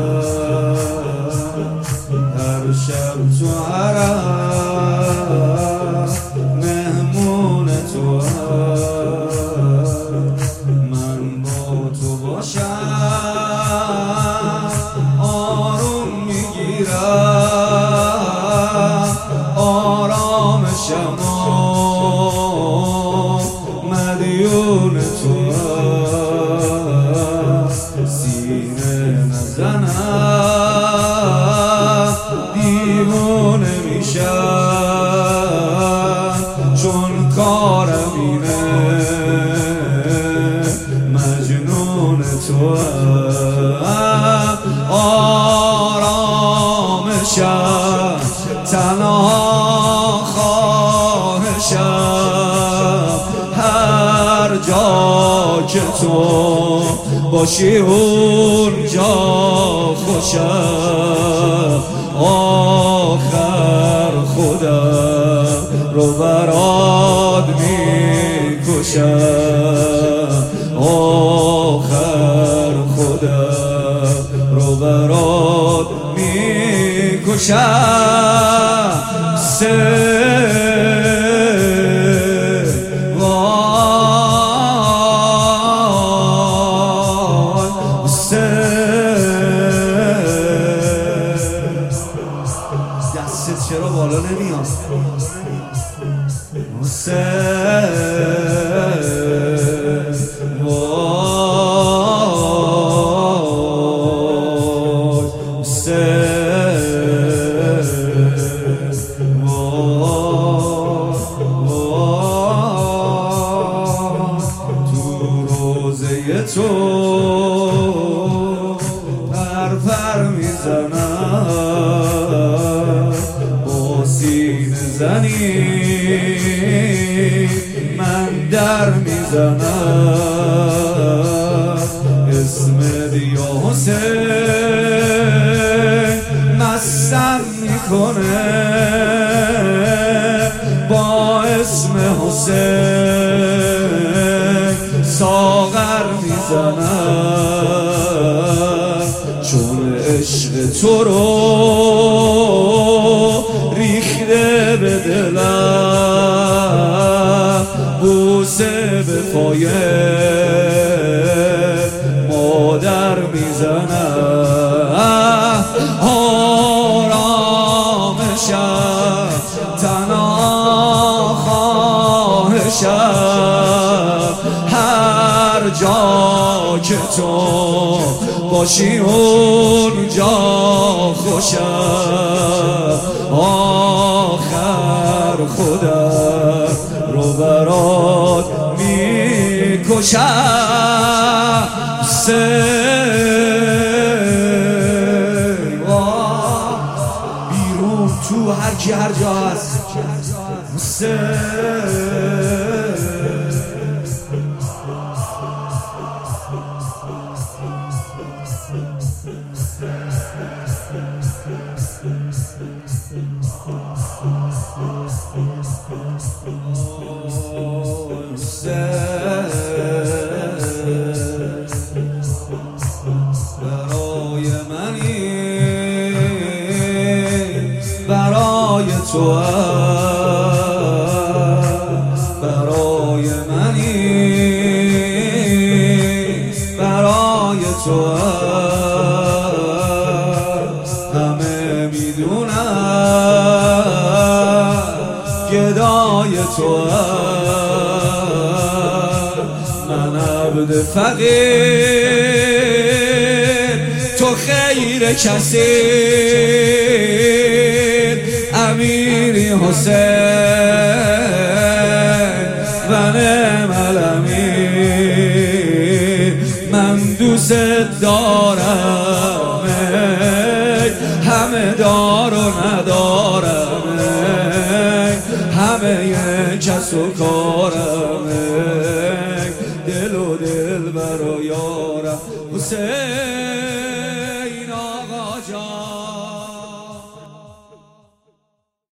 هر شب تو حرم مهمون تو من با تو باشم آروم میگیرم آرامشم مدیون تو سینه نزنم دیوانه میشم چون کارم اینه مجنون تو آرامشم تنها خواهشم هر جا که تو باشی اونجا خوشم آخر خودم رو برات میکشم آخر خودم رو برات میکشم دستت چرا بالا نمیاد؟ تو روزه تو پر میزنم با سینه زنی من در میزنم اسمت یا حسین مستم میکنه با اسم حسین ساغر میزنم چون عشق تو رو ریخته به دلم بوسه به پای مادر میزنم آرامشم تنها خواهشم هر جا که تو باشی اونجا خوشم آخر خودم رو برات میکشم بیرون تو هر کی هر جا هست برای منی برای تو برای منی برای تو همه میدونم گدای تو من عبد فقیر تو خیر کسی امیری حسین و نعم الامیر من دوست دارم همه دار و ندارم همه کس و کارم دل و دل برا یارم حسین آقا جان